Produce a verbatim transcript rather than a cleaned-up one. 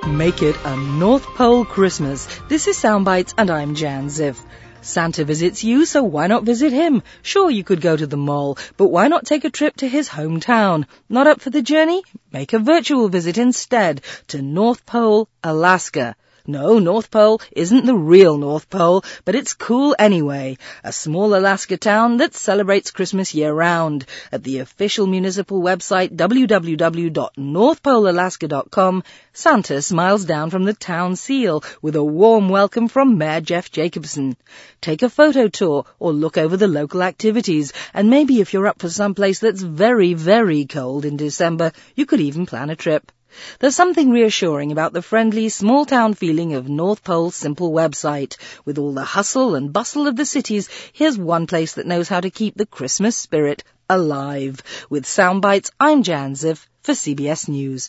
Make it a North Pole Christmas. This is Soundbites and I'm Jan Ziff. Santa visits you, so why not visit him? Sure, you could go to the mall, but why not take a trip to his hometown? Not up for the journey? Make a virtual visit instead to North Pole, Alaska. No, North Pole isn't the real North Pole, but it's cool anyway. A small Alaska town that celebrates Christmas year-round. At the official municipal website w w w dot north pole alaska dot com, Santa smiles down from the town seal with a warm welcome from Mayor Jeff Jacobson. Take a photo tour or look over the local activities, and maybe if you're up for someplace that's very, very cold in December, you could even plan a trip. There's something reassuring about the friendly, small-town feeling of North Pole's simple website. With all the hustle and bustle of the cities, here's one place that knows how to keep the Christmas spirit alive. With Soundbites, I'm Jan Ziff for C B S News.